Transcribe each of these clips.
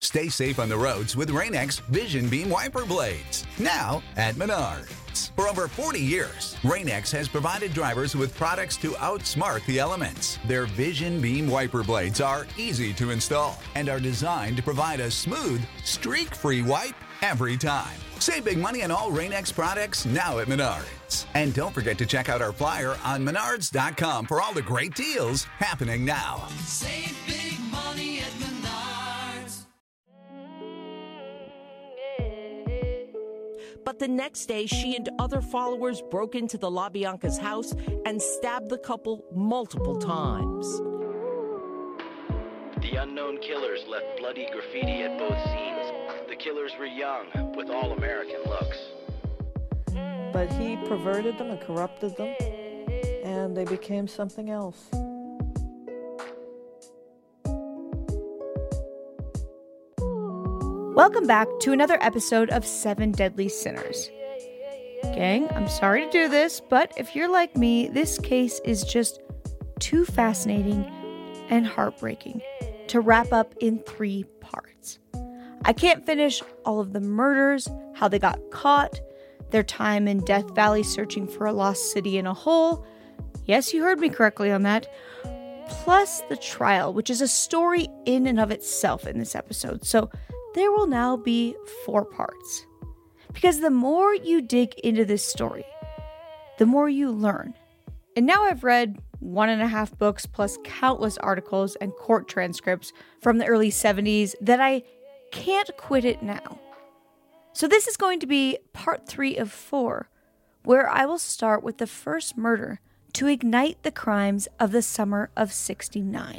Stay safe on the roads with Rain-X Vision Beam Wiper Blades. Now at Menards. For over 40 years, Rain-X has provided drivers with products to outsmart the elements. Their Vision Beam Wiper Blades are easy to install and are designed to provide a smooth, streak-free wipe every time. Save big money on all Rain-X products now at Menards. And don't forget to check out our flyer on menards.com for all the great deals happening now. Save big money at Menards. But the next day, she and other followers broke into the LaBianca's house and stabbed the couple multiple times. The unknown killers left bloody graffiti at both scenes. The killers were young, with all-American looks. But he perverted them and corrupted them, and they became something else. Welcome back to another episode of Seven Deadly Sinners. Gang, I'm sorry to do this, but if you're like me, this case is just too fascinating and heartbreaking to wrap up in 3 parts. I can't finish all of the murders, how they got caught, their time in Death Valley searching for a lost city in a hole. Yes, you heard me correctly on that. Plus the trial, which is a story in and of itself in this episode. So there will now be 4 parts. Because the more you dig into this story, the more you learn. And now I've read 1.5 books plus countless articles and court transcripts from the early 70s that I can't quit it now. So this is going to be part 3 of 4, where I will start with the first murder to ignite the crimes of the summer of '69.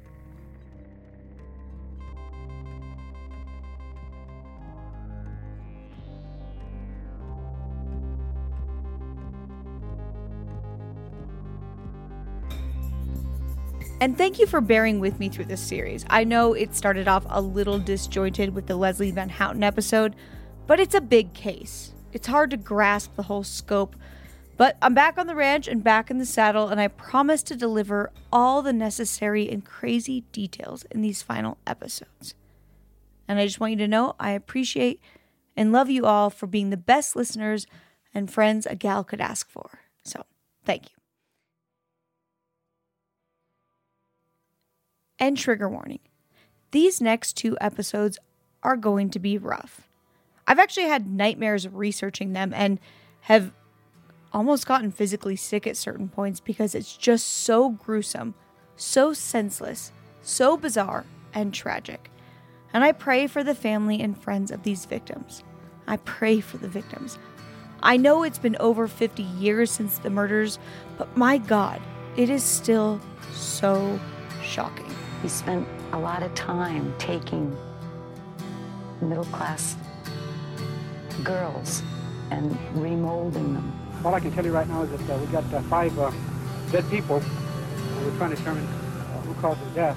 And thank you for bearing with me through this series. I know it started off a little disjointed with the Leslie Van Houten episode, but it's a big case. It's hard to grasp the whole scope, but I'm back on the ranch and back in the saddle, and I promise to deliver all the necessary and crazy details in these final episodes. And I just want you to know I appreciate and love you all for being the best listeners and friends a gal could ask for. So, thank you. And trigger warning, these next 2 episodes are going to be rough. I've actually had nightmares researching them and have almost gotten physically sick at certain points because it's just so gruesome, so senseless, so bizarre, and tragic. And I pray for the family and friends of these victims. I pray for the victims. I know it's been over 50 years since the murders, but my God, it is still so shocking. He spent a lot of time taking middle-class girls and remolding them. All I can tell you right now is that we got 5 dead people. We're trying to determine who caused the death.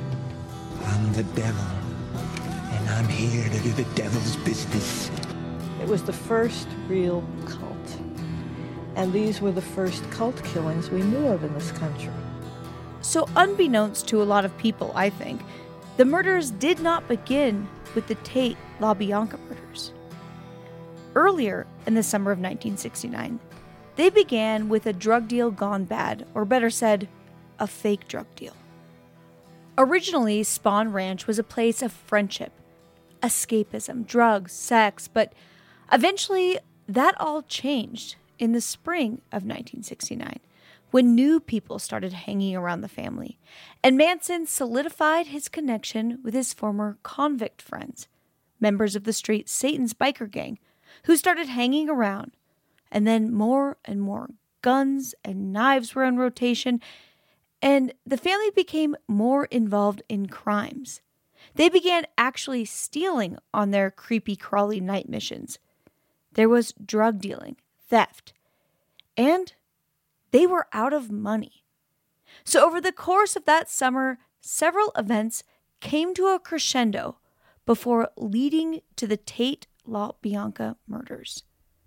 I'm the devil, and I'm here to do the devil's business. It was the first real cult. And these were the first cult killings we knew of in this country. So unbeknownst to a lot of people, I think, the murders did not begin with the Tate LaBianca murders. Earlier in the summer of 1969, they began with a drug deal gone bad, or better said, a fake drug deal. Originally, Spahn Ranch was a place of friendship, escapism, drugs, sex, but eventually that all changed in the spring of 1969. When new people started hanging around the family, and Manson solidified his connection with his former convict friends, members of the Straight Satan's biker gang, who started hanging around, and then more and more guns and knives were in rotation, and the family became more involved in crimes. They began actually stealing on their creepy crawly night missions. There was drug dealing, theft, and they were out of money. So over the course of that summer, several events came to a crescendo before leading to the Tate LaBianca murders.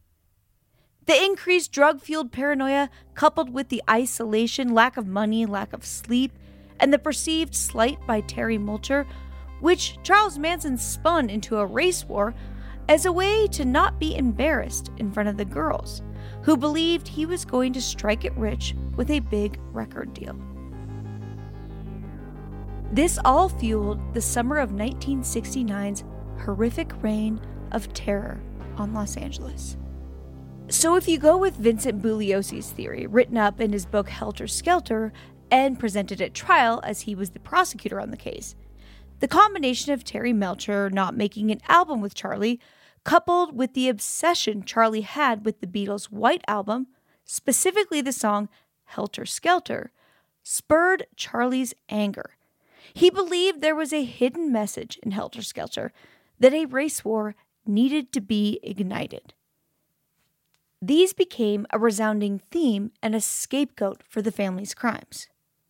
The increased drug-fueled paranoia, coupled with the isolation, lack of money, lack of sleep, and the perceived slight by Terry Mulcher which Charles Manson spun into a race war as a way to not be embarrassed in front of the girls, who believed he was going to strike it rich with a big record deal. This all fueled the summer of 1969's horrific reign of terror on Los Angeles. So if you go with Vincent Bugliosi's theory, written up in his book Helter Skelter and presented at trial as he was the prosecutor on the case, the combination of Terry Melcher not making an album with Charlie, coupled with the obsession Charlie had with the Beatles' White Album, specifically the song Helter Skelter, spurred Charlie's anger. He believed there was a hidden message in Helter Skelter that a race war needed to be ignited. These became a resounding theme and a scapegoat for the family's crimes.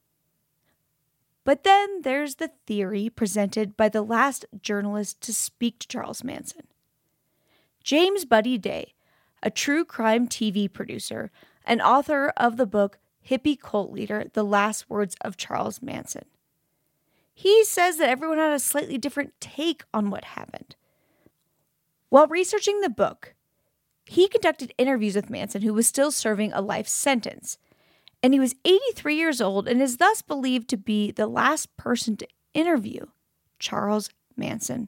But then there's the theory presented by the last journalist to speak to Charles Manson. James Buddy Day, a true crime TV producer and author of the book Hippie Cult Leader, The Last Words of Charles Manson. He says that everyone had a slightly different take on what happened. While researching the book, he conducted interviews with Manson, who was still serving a life sentence. And he was 83 years old and is thus believed to be the last person to interview Charles Manson.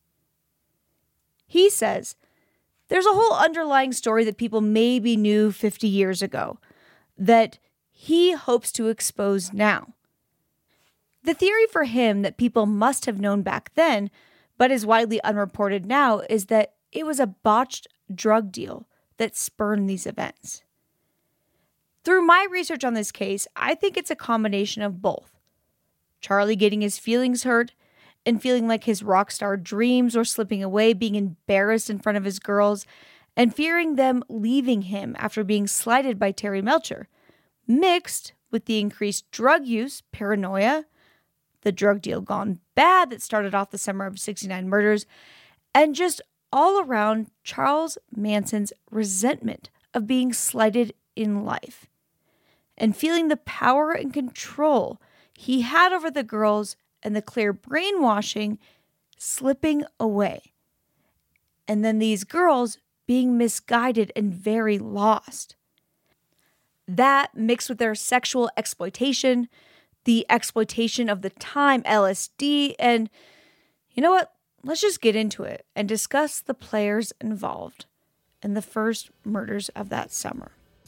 He says, there's a whole underlying story that people maybe knew 50 years ago that he hopes to expose now. The theory for him that people must have known back then, but is widely unreported now, is that it was a botched drug deal that spurned these events. Through my research on this case, I think it's a combination of both. Charlie getting his feelings hurt and feeling like his rock star dreams were slipping away, being embarrassed in front of his girls, and fearing them leaving him after being slighted by Terry Melcher, mixed with the increased drug use, paranoia, the drug deal gone bad that started off the summer of '69 murders, and just all around Charles Manson's resentment of being slighted in life, and feeling the power and control he had over the girls and the clear brainwashing slipping away. And then these girls being misguided and very lost. That mixed with their sexual exploitation, the exploitation of the time, LSD, and you know what? Let's just get into it and discuss the players involved in the first murders of that summer.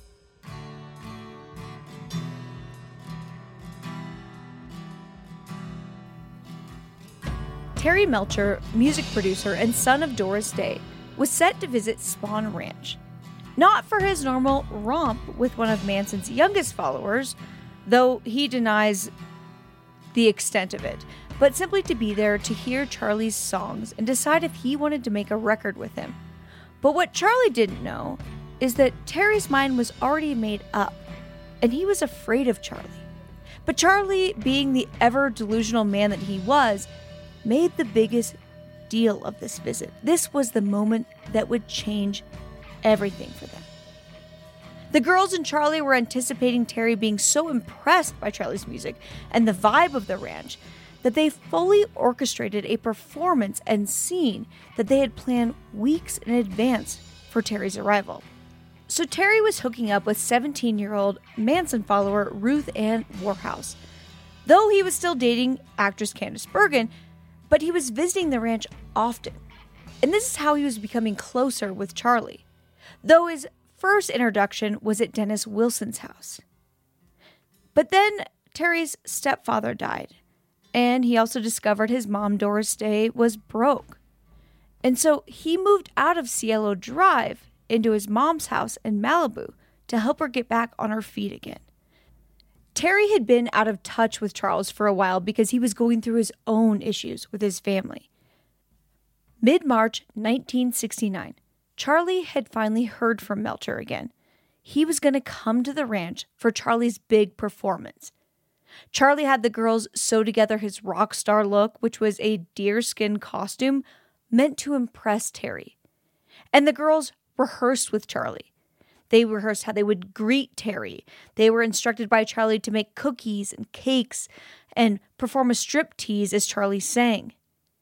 Terry Melcher, music producer and son of Doris Day, was set to visit Spahn Ranch. Not for his normal romp with one of Manson's youngest followers, though he denies the extent of it, but simply to be there to hear Charlie's songs and decide if he wanted to make a record with him. But what Charlie didn't know is that Terry's mind was already made up, and he was afraid of Charlie. But Charlie, being the ever delusional man that he was, made the biggest deal of this visit. This was the moment that would change everything for them. The girls and Charlie were anticipating Terry being so impressed by Charlie's music and the vibe of the ranch that they fully orchestrated a performance and scene that they had planned weeks in advance for Terry's arrival. So Terry was hooking up with 17-year-old Manson follower Ruth Ann Warhouse, though he was still dating actress Candice Bergen, but he was visiting the ranch often. And this is how he was becoming closer with Charlie, though his first introduction was at Dennis Wilson's house. But then Terry's stepfather died, and he also discovered his mom, Doris Day, was broke. And so he moved out of Cielo Drive into his mom's house in Malibu to help her get back on her feet again. Terry had been out of touch with Charles for a while because he was going through his own issues with his family. Mid-March 1969, Charlie had finally heard from Melcher again. He was going to come to the ranch for Charlie's big performance. Charlie had the girls sew together his rock star look, which was a deerskin costume meant to impress Terry. And the girls rehearsed with Charlie. They rehearsed how they would greet Terry. They were instructed by Charlie to make cookies and cakes and perform a striptease as Charlie sang.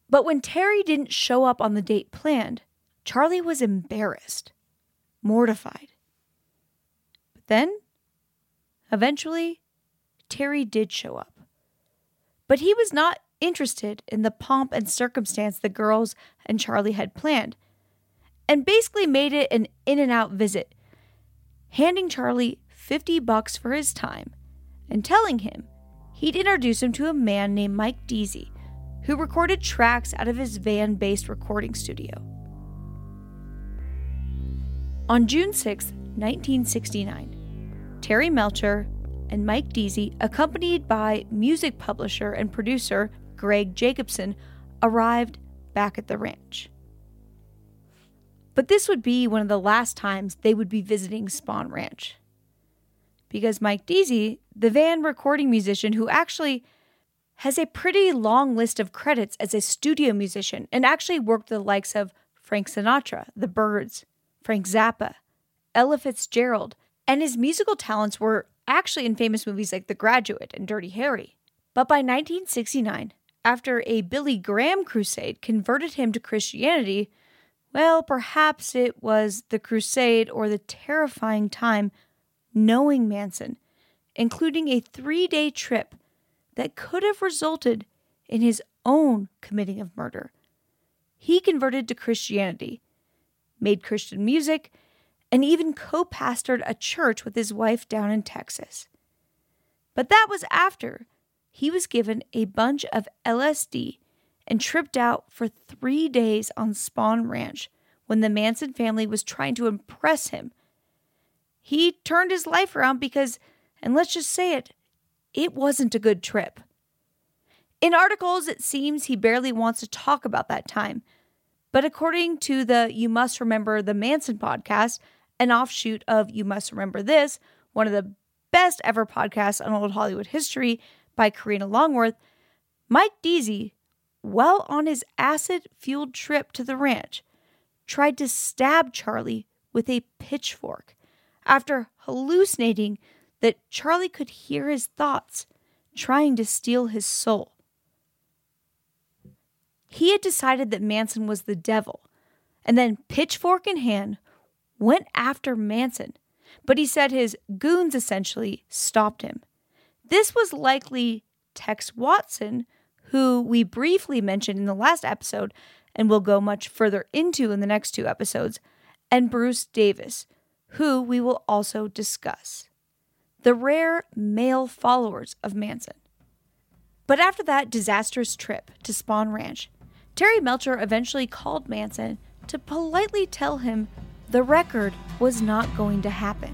But when Terry didn't show up on the date planned, Charlie was embarrassed, mortified. But then, eventually, Terry did show up. But he was not interested in the pomp and circumstance the girls and Charlie had planned, and basically made it an in-and-out visit, handing Charlie $50 for his time and telling him he'd introduce him to a man named Mike Deasy, who recorded tracks out of his van-based recording studio. On June 6, 1969, Terry Melcher and Mike Deasy, accompanied by music publisher and producer Greg Jacobson, arrived back at the ranch. But this would be one of the last times they would be visiting Spahn Ranch. Because Mike Deasy, the van recording musician who actually has a pretty long list of credits as a studio musician and actually worked with the likes of Frank Sinatra, The Byrds, Frank Zappa, Ella Fitzgerald, and his musical talents were actually in famous movies like The Graduate and Dirty Harry. But by 1969, after a Billy Graham crusade converted him to Christianity, well, perhaps it was the crusade or the terrifying time knowing Manson, including a 3-day trip that could have resulted in his own committing of murder. He converted to Christianity, made Christian music, and even co-pastored a church with his wife down in Texas. But that was after he was given a bunch of LSD and tripped out for 3 days on Spahn Ranch when the Manson family was trying to impress him. He turned his life around because, and let's just say it wasn't a good trip. In articles, it seems he barely wants to talk about that time. But according to the You Must Remember the Manson podcast, an offshoot of You Must Remember This, one of the best ever podcasts on old Hollywood history by Karina Longworth, Mike Deasy, while on his acid-fueled trip to the ranch, tried to stab Charlie with a pitchfork after hallucinating that Charlie could hear his thoughts, trying to steal his soul. He had decided that Manson was the devil, and then, pitchfork in hand, went after Manson, but he said his goons essentially stopped him. This was likely Tex Watson, who we briefly mentioned in the last episode and will go much further into in the next 2 episodes, and Bruce Davis, who we will also discuss. The rare male followers of Manson. But after that disastrous trip to Spahn Ranch, Terry Melcher eventually called Manson to politely tell him the record was not going to happen.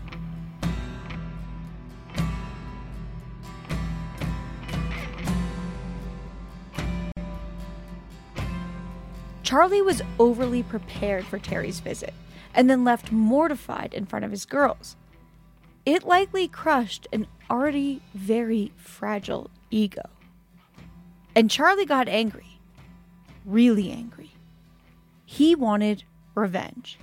Charlie was overly prepared for Terry's visit and then left mortified in front of his girls. It likely crushed an already very fragile ego. And Charlie got angry. Really angry. He wanted revenge.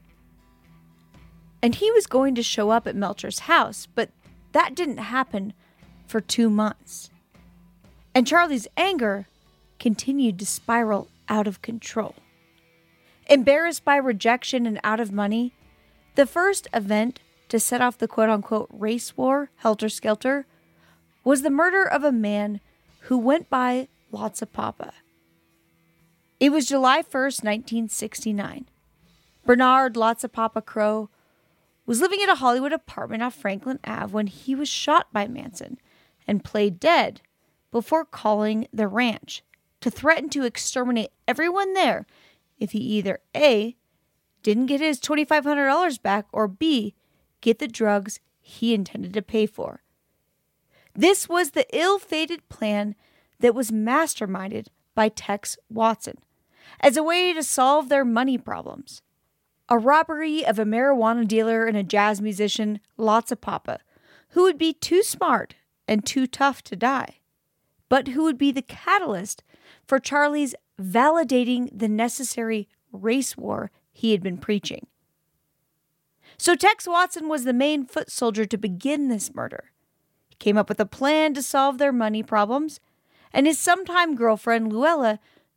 And he was going to show up at Melcher's house, but that didn't happen for 2 months. And Charlie's anger continued to spiral out of control. Embarrassed by rejection and out of money, the first event to set off the quote-unquote race war, helter-skelter, was the murder of a man who went by Lotsapapa. It was July 1st, 1969. Bernard Lotsapapa Crow was living in a Hollywood apartment off Franklin Ave when he was shot by Manson and played dead before calling the ranch to threaten to exterminate everyone there if he either A, didn't get his $2,500 back, or B, get the drugs he intended to pay for. This was the ill-fated plan that was masterminded by Tex Watson as a way to solve their money problems. A robbery of a marijuana dealer and a jazz musician, Lotsapapa, who would be too smart and too tough to die, but who would be the catalyst for Charlie's validating the necessary race war he had been preaching. So Tex Watson was the main foot soldier to begin this murder. He came up with a plan to solve their money problems, and his sometime girlfriend, Luella,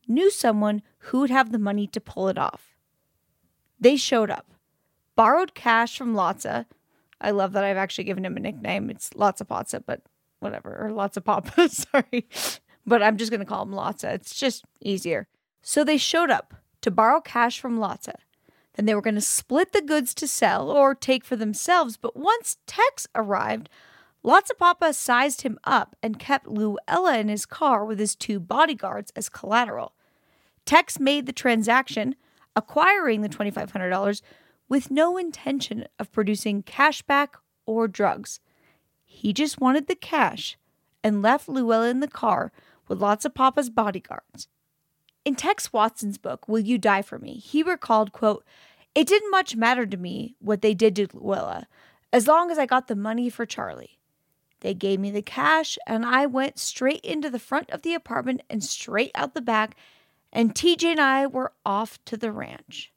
knew someone who would have the money to pull it off. They showed up, borrowed cash from Lotsa. I love that I've actually given him a nickname. It's Lotsapotsa, but whatever, or Lotsapapa, sorry. But I'm just going to call him Lotsa. It's just easier. So they showed up to borrow cash from Lotsa. Then they were going to split the goods to sell or take for themselves. But once Tex arrived, Lotsapapa sized him up and kept Luella in his car with his 2 bodyguards as collateral. Tex made the transaction, acquiring the $2,500 with no intention of producing cash back or drugs. He just wanted the cash and left Luella in the car with Lotsapapa's bodyguards. In Tex Watson's book, Will You Die For Me, he recalled, quote, "It didn't much matter to me what they did to Luella, as long as I got the money for Charlie. They gave me the cash, and I went straight into the front of the apartment and straight out the back, and TJ and I were off to the ranch."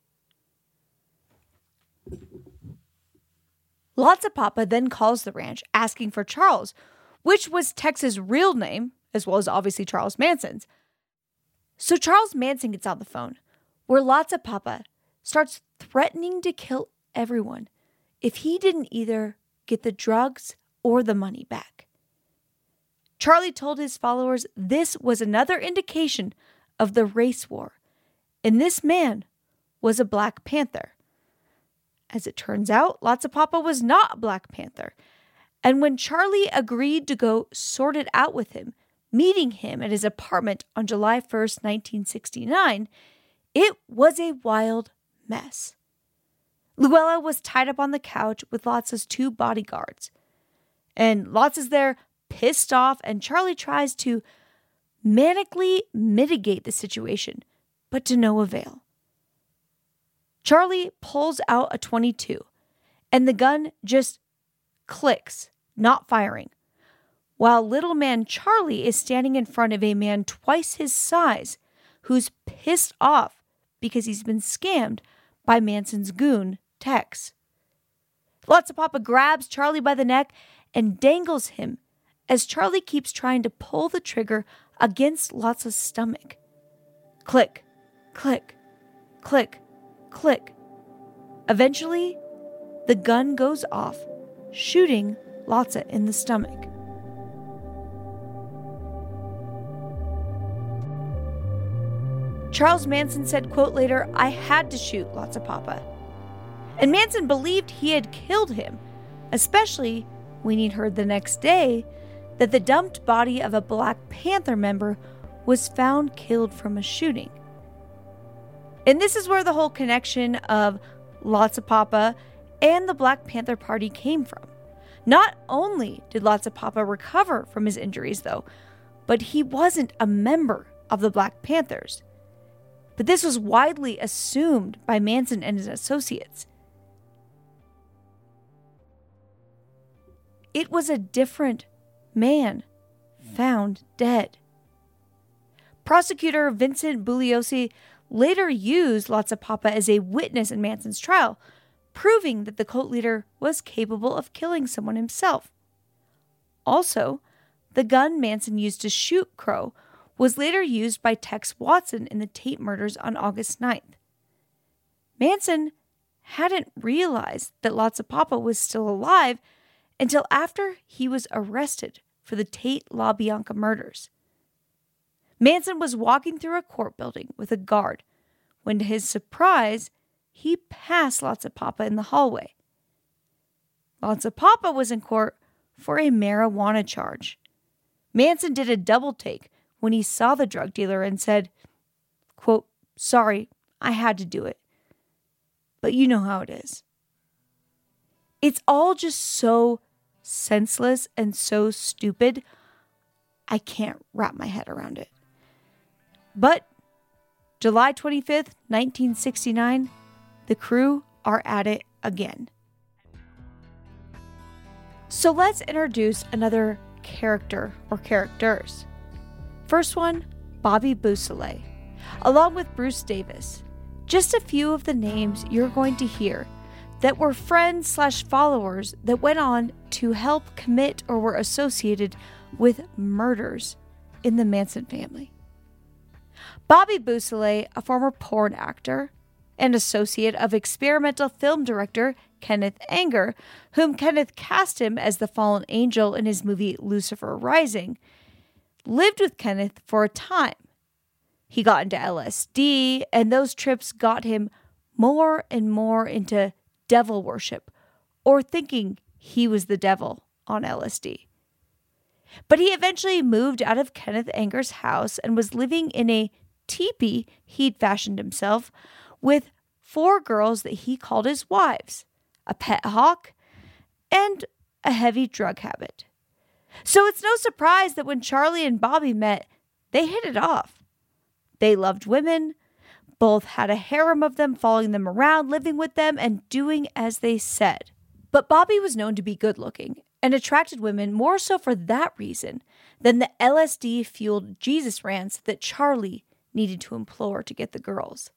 Lotsapapa then calls the ranch, asking for Charles, which was Tex's real name, as well as obviously Charles Manson's. So Charles Manson gets on the phone, where Lotsapapa starts threatening to kill everyone if he didn't either get the drugs or the money back. Charlie told his followers this was another indication of the race war, and this man was a Black Panther. As it turns out, Lotsapapa was not a Black Panther, and when Charlie agreed to go sort it out with him, meeting him at his apartment on July 1st, 1969, it was a wild mess. Luella was tied up on the couch with Lotsa's 2 bodyguards. And Lotsa's there, pissed off, and Charlie tries to manically mitigate the situation, but to no avail. Charlie pulls out a .22, and the gun just clicks, not firing, while little man Charlie is standing in front of a man twice his size who's pissed off because he's been scammed by Manson's goon, Tex. Lotsapapa grabs Charlie by the neck and dangles him as Charlie keeps trying to pull the trigger against Lotsa's stomach. Click, click, click, click. Eventually, the gun goes off, shooting Lotsa in the stomach. Charles Manson said, quote, later, "I had to shoot Lotsapapa." And Manson believed he had killed him, especially when he'd heard the next day that the dumped body of a Black Panther member was found killed from a shooting. And this is where the whole connection of Lotsapapa and the Black Panther Party came from. Not only did Lotsapapa recover from his injuries, though, but he wasn't a member of the Black Panthers. But this was widely assumed by Manson and his associates. It was a different man found dead. Prosecutor Vincent Bugliosi later used Lotsapapa as a witness in Manson's trial, proving that the cult leader was capable of killing someone himself. Also, the gun Manson used to shoot Crow was later used by Tex Watson in the Tate murders on August 9th. Manson hadn't realized that Lotsapapa was still alive until after he was arrested for the Tate LaBianca murders. Manson was walking through a court building with a guard when, to his surprise, he passed Lotsapapa in the hallway. Lotsapapa was in court for a marijuana charge. Manson did a double take when he saw the drug dealer and said, quote, "Sorry, I had to do it. But you know how it is." It's all just so senseless and so stupid, I can't wrap my head around it. But July 25th, 1969, the crew are at it again. So let's introduce another character or characters. First one, Bobby Beausoleil, along with Bruce Davis. Just a few of the names you're going to hear that were friends/followers that went on to help commit or were associated with murders in the Manson family. Bobby Beausoleil, a former porn actor and associate of experimental film director Kenneth Anger, whom Kenneth cast him as the fallen angel in his movie Lucifer Rising, lived with Kenneth for a time. He got into LSD, and those trips got him more and more into devil worship, or thinking he was the devil on LSD. But he eventually moved out of Kenneth Anger's house and was living in a teepee he'd fashioned himself with 4 girls that he called his wives, a pet hawk, and a heavy drug habit. So it's no surprise that when Charlie and Bobby met, they hit it off. They loved women, both had a harem of them following them around, living with them, and doing as they said. But Bobby was known to be good-looking and attracted women more so for that reason than the LSD-fueled Jesus rants that Charlie needed to implore to get the girls.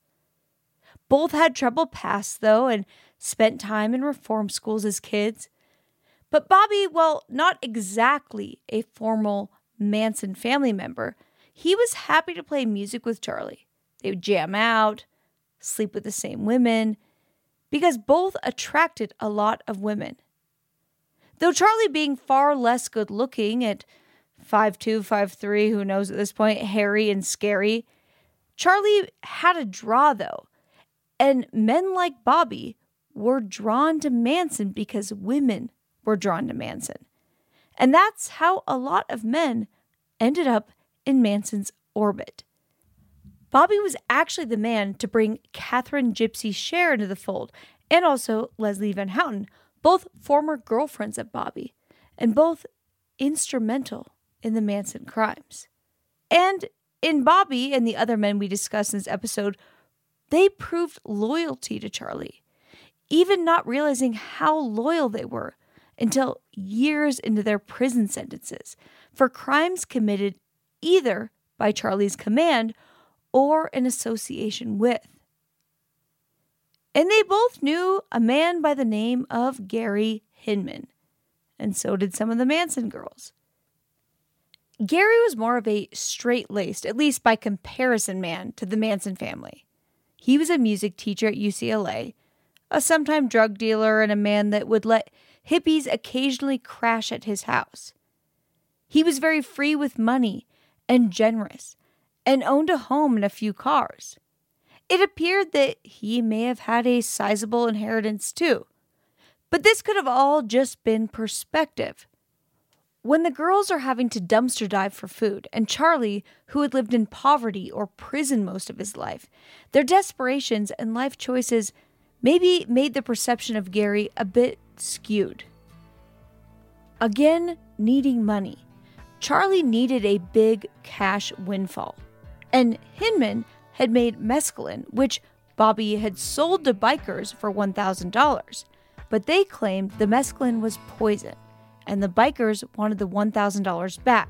Both had troubled pasts, though, and spent time in reform schools as kids. But Bobby, while not exactly a formal Manson family member, he was happy to play music with Charlie. They would jam out, sleep with the same women, because both attracted a lot of women. Though Charlie being far less good-looking at 5'2", 5'3", who knows at this point, hairy and scary, Charlie had a draw, though, and men like Bobby were drawn to Manson because women were drawn to Manson. And that's how a lot of men ended up in Manson's orbit. Bobby was actually the man to bring Catherine Gypsy Cher into the fold, and also Leslie Van Houten, both former girlfriends of Bobby, and both instrumental in the Manson crimes. And in Bobby and the other men we discussed in this episode, they proved loyalty to Charlie, even not realizing how loyal they were until years into their prison sentences for crimes committed either by Charlie's command or in association with. And they both knew a man by the name of Gary Hinman, and so did some of the Manson girls. Gary was more of a straight-laced, at least by comparison, man to the Manson family. He was a music teacher at UCLA, a sometime drug dealer, and a man that would let hippies occasionally crash at his house. He was very free with money and generous, and owned a home and a few cars. It appeared that he may have had a sizable inheritance too. But this could have all just been perspective. When the girls are having to dumpster dive for food, and Charlie, who had lived in poverty or prison most of his life, their desperations and life choices maybe made the perception of Gary a bit skewed. Again, needing money, Charlie needed a big cash windfall. And Hinman had made mescaline, which Bobby had sold to bikers for $1,000. But they claimed the mescaline was poison, and the bikers wanted the $1,000 back.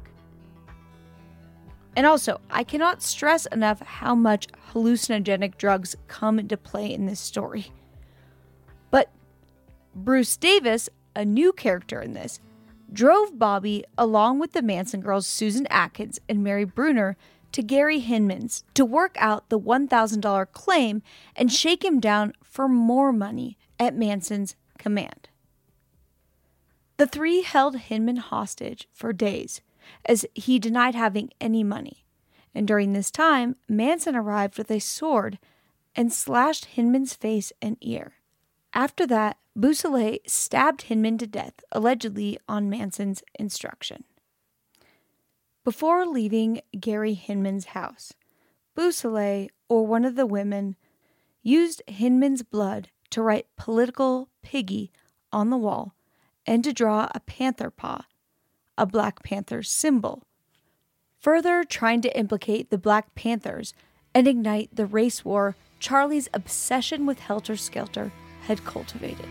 And also, I cannot stress enough how much hallucinogenic drugs come into play in this story. But Bruce Davis, a new character in this, drove Bobby along with the Manson girls Susan Atkins and Mary Bruner to Gary Hinman's to work out the $1,000 claim and shake him down for more money at Manson's command. The three held Hinman hostage for days as he denied having any money. And during this time, Manson arrived with a sword and slashed Hinman's face and ear. After that, Beausoleil stabbed Hinman to death, allegedly on Manson's instruction. Before leaving Gary Hinman's house, Beausoleil, or one of the women, used Hinman's blood to write "Political Piggy" on the wall and to draw a panther paw, a Black Panther symbol, further trying to implicate the Black Panthers and ignite the race war Charlie's obsession with Helter Skelter had cultivated.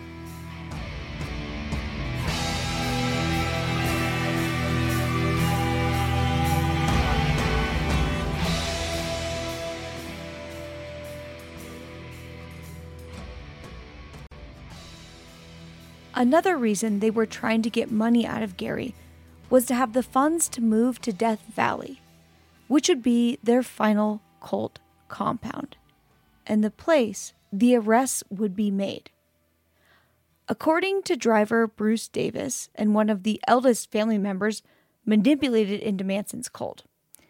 Another reason they were trying to get money out of Gary was to have the funds to move to Death Valley, which would be their final Colt compound, and the place the arrests would be made. According to driver Bruce Davis and one of the eldest family members manipulated into Manson's Colt.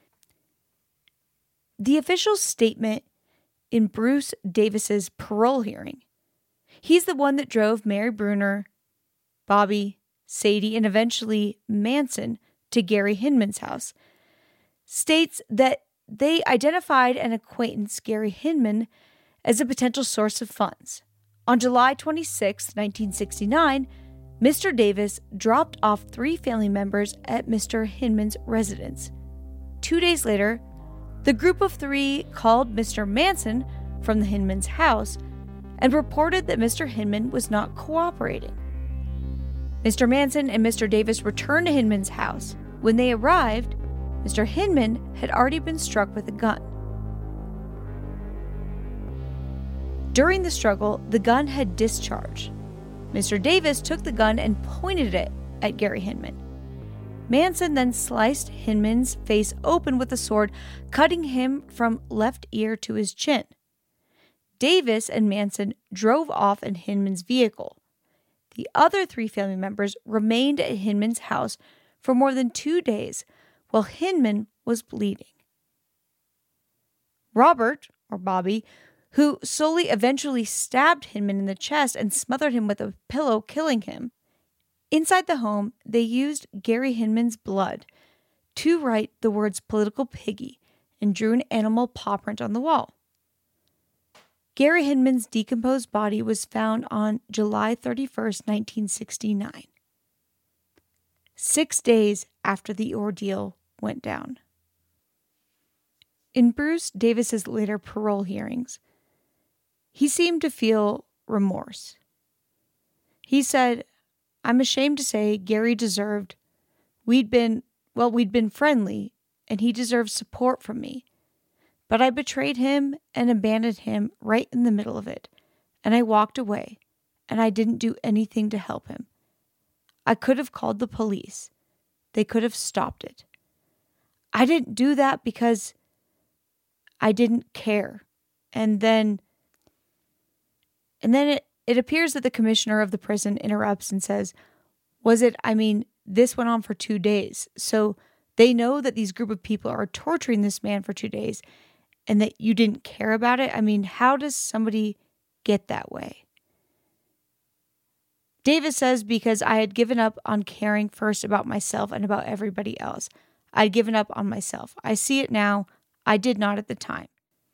The official statement in Bruce Davis's parole hearing, he's the one that drove Mary Bruner, Bobby, Sadie, and eventually Manson to Gary Hinman's house, states that they identified an acquaintance, Gary Hinman, as a potential source of funds. On July 26, 1969, Mr. Davis dropped off 3 family members at Mr. Hinman's residence. 2 days later, the group of 3 called Mr. Manson from the Hinman's house and reported that Mr. Hinman was not cooperating. Mr. Manson and Mr. Davis returned to Hinman's house. When they arrived, Mr. Hinman had already been struck with a gun. During the struggle, the gun had discharged. Mr. Davis took the gun and pointed it at Gary Hinman. Manson then sliced Hinman's face open with a sword, cutting him from left ear to his chin. Davis and Manson drove off in Hinman's vehicle. The other 3 family members remained at Hinman's house for more than 2 days while Hinman was bleeding. Robert, or Bobby, who solely eventually stabbed Hinman in the chest and smothered him with a pillow, killing him. Inside the home, they used Gary Hinman's blood to write the words "political piggy" and drew an animal paw print on the wall. Gary Hinman's decomposed body was found on July 31st, 1969. 6 days after the ordeal went down. In Bruce Davis's later parole hearings, he seemed to feel remorse. He said, "I'm ashamed to say Gary deserved, we'd been friendly, and he deserved support from me. But I betrayed him and abandoned him right in the middle of it, and I walked away, and I didn't do anything to help him. I could have called the police. They could have stopped it. I didn't do that because I didn't care." And then it appears that the commissioner of the prison interrupts and says, this went on for 2 days. So they know that these group of people are torturing this man for 2 days and that you didn't care about it. How does somebody get that way? Davis says, "Because I had given up on caring first about myself and about everybody else. I'd given up on myself. I see it now. I did not at the time."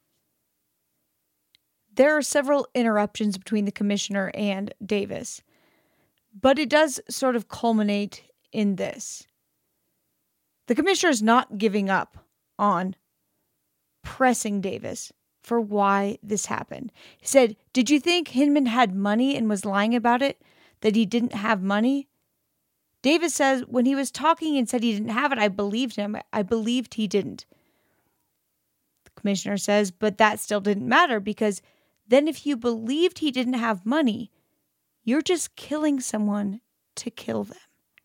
There are several interruptions between the commissioner and Davis, but it does sort of culminate in this. The commissioner is not giving up on pressing Davis for why this happened. He said, "Did you think Hinman had money and was lying about it, that he didn't have money?" Davis says, "When he was talking and said he didn't have it, I believed him. I believed he didn't." The commissioner says, "But that still didn't matter, because then if you believed he didn't have money, you're just killing someone to kill them."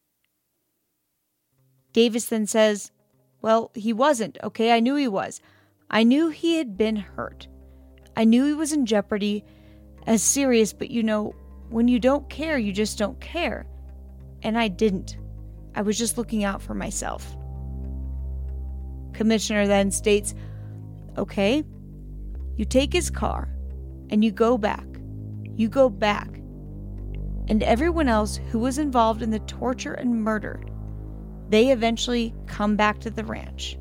Davis then says, "Well, he wasn't, okay? I knew he was. I knew he had been hurt. I knew he was in jeopardy, as serious, but when you don't care, you just don't care. And I didn't. I was just looking out for myself." Commissioner then states, "Okay, you take his car and you go back. You go back. And everyone else who was involved in the torture and murder, they eventually come back to the ranch."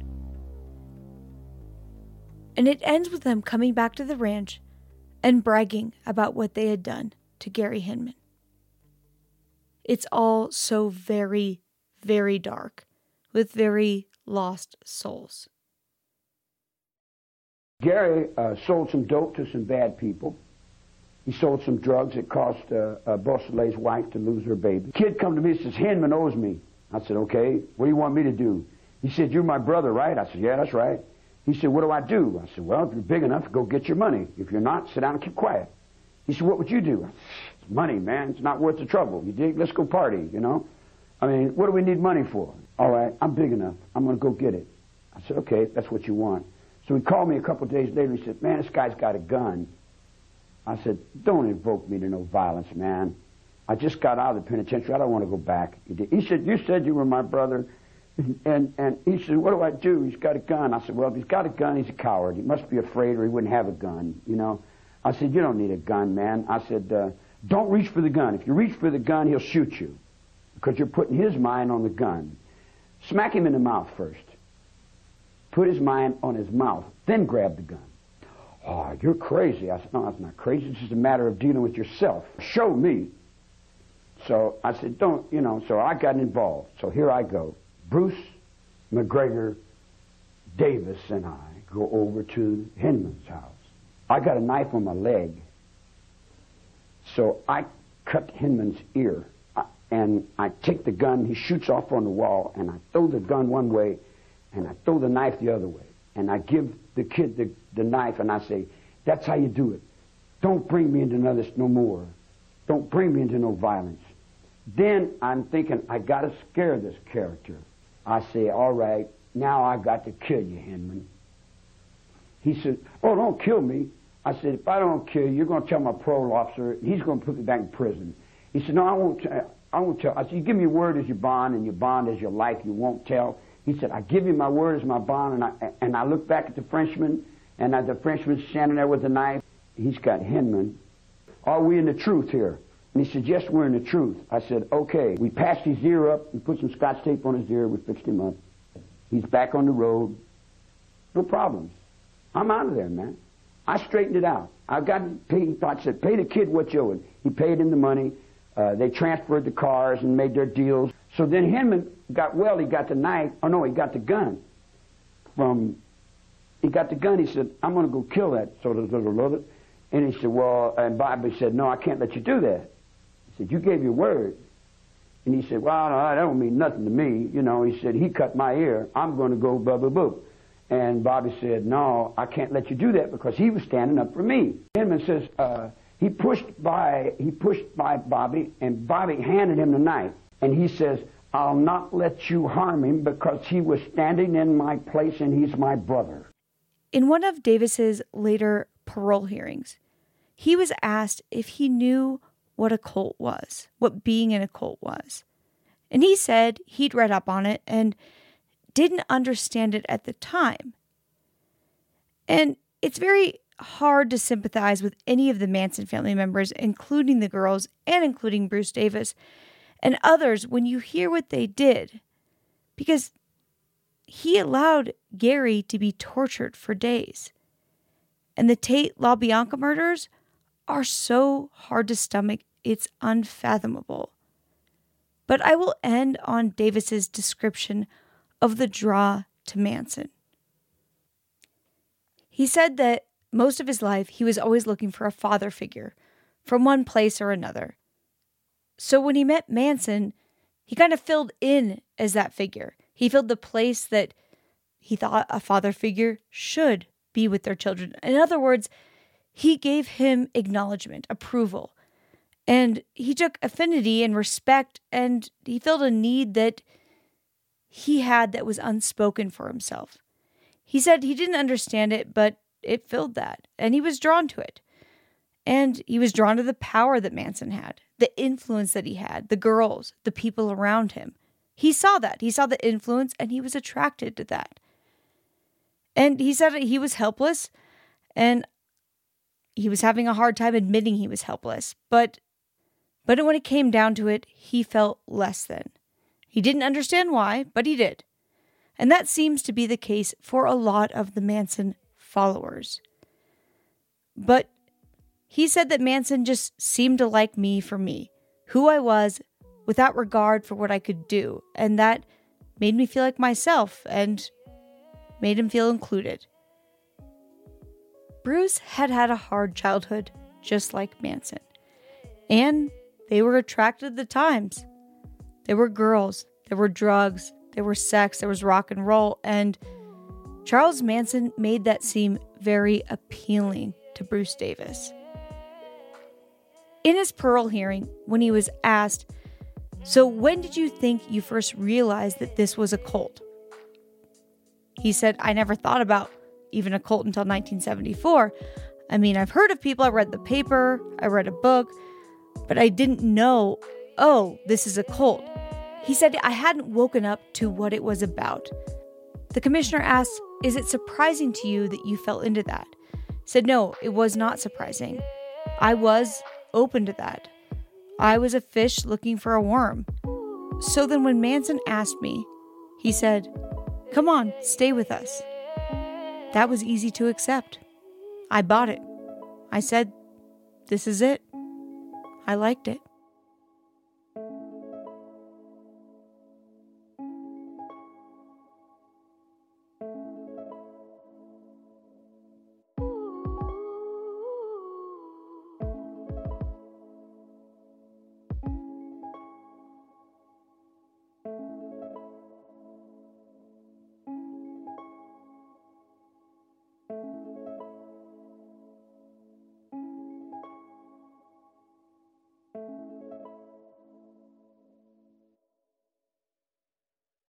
And it ends with them coming back to the ranch and bragging about what they had done to Gary Hinman. It's all so very, very dark, with very lost souls. Gary sold some dope to some bad people. He sold some drugs that caused Beausoleil's wife to lose her baby. Kid come to me and says, "Hinman owes me." I said, "Okay, what do you want me to do?" He said, "You're my brother, right?" I said, "Yeah, that's right." He said, "What do I do?" I said, "Well, if you're big enough, go get your money. If you're not, sit down and keep quiet." He said, "What would you do?" I said, "It's money, man. It's not worth the trouble. You dig? Let's go party, what do we need money for?" "All right, I'm big enough. I'm going to go get it." I said, "Okay, if that's what you want." So he called me a couple of days later. He said, man, this guy's got a gun. I said, don't invoke me to no violence, man. I just got out of the penitentiary. I don't want to go back. He said, you said you were my brother. And he said, what do I do? He's got a gun. I said, well, if he's got a gun, he's a coward. He must be afraid or he wouldn't have a gun, you know. I said, you don't need a gun, man. I said, don't reach for the gun. If you reach for the gun, he'll shoot you because you're putting his mind on the gun. Smack him in the mouth first. Put his mind on his mouth, then grab the gun. Oh, you're crazy. I said, no, that's not crazy. It's just a matter of dealing with yourself. Show me. So I said, don't, you know, so I got involved. So here I go. Bruce McGregor Davis and I go over to Hinman's house. I got a knife on my leg. So I cut Hinman's ear. And I take the gun, he shoots off on the wall, and I throw the gun one way, and I throw the knife the other way. And I give the kid the knife, and I say, that's how you do it. Don't bring me into this no more. Don't bring me into no violence. Then I'm thinking, I got to scare this character. I say, all right, now I got to kill you, Hinman. He said, oh, don't kill me. I said, if I don't kill you, you're going to tell my parole officer, he's going to put me back in prison. He said, no, I won't tell. I said, you give me your word as your bond, and your bond as your life, you won't tell. He said, I give you my word as my bond, and I look back at the Frenchman, and the Frenchman's standing there with the knife. He's got Hinman. Are we in the truth here? And he said, yes, we're in the truth. I said, okay. We patched his ear up. We put some Scotch tape on his ear. We fixed him up. He's back on the road. No problems. I'm out of there, man. I straightened it out. I got paid. I said, pay the kid what you owe him. He paid him the money. They transferred the cars and made their deals. So then Hinman got, well, he got the knife. Oh, no, he got the gun. He got the gun. He said, I'm going to go kill that. And he said, well, and Bobby said, no, I can't let you do that. He said, you gave your word. And he said, well, no, that don't mean nothing to me. You know, he said, he cut my ear. I'm going to go boo. And Bobby said, no, I can't let you do that because he was standing up for me. Hinman says, he pushed by Bobby, and Bobby handed him the knife. And he says, I'll not let you harm him because he was standing in my place and he's my brother. In one of Davis's later parole hearings, he was asked if he knew what a cult was, what being in a cult was. And he said he'd read up on it and didn't understand it at the time. And it's very hard to sympathize with any of the Manson family members, including the girls and including Bruce Davis and others, when you hear what they did, because he allowed Gary to be tortured for days. And the Tate LaBianca murders are so hard to stomach, it's unfathomable. But I will end on Davis's description of the draw to Manson. He said that most of his life, he was always looking for a father figure from one place or another. So when he met Manson, he kind of filled in as that figure. He filled the place that he thought a father figure should be with their children. In other words, he gave him acknowledgement, approval, and he took affinity and respect, and he filled a need that he had that was unspoken for himself. He said he didn't understand it, but it filled that, and he was drawn to it. And he was drawn to the power that Manson had, the influence that he had, the girls, the people around him. He saw that. He saw the influence, and he was attracted to that. And he said he was helpless, and he was having a hard time admitting he was helpless. But when it came down to it, he felt less than. He didn't understand why, but he did. And that seems to be the case for a lot of the Manson followers. But he said that Manson just seemed to like me for me, who I was, without regard for what I could do. And that made me feel like myself and made him feel included. Bruce had had a hard childhood, just like Manson. And they were attracted to the times. There were girls, there were drugs, there was sex, there was rock and roll, and Charles Manson made that seem very appealing to Bruce Davis. In his parole hearing, when he was asked, so when did you think you first realized that this was a cult? He said, I never thought about even a cult until 1974. I mean, I've heard of people, I read the paper, I read a book, but I didn't know, oh, this is a cult. He said I hadn't woken up to what it was about. The commissioner asked, is it surprising to you that you fell into that? Said no, it was not surprising. I was open to that. I was a fish looking for a worm. So then when Manson asked me, he said, come on, stay with us. That was easy to accept. I bought it. I said, this is it. I liked it.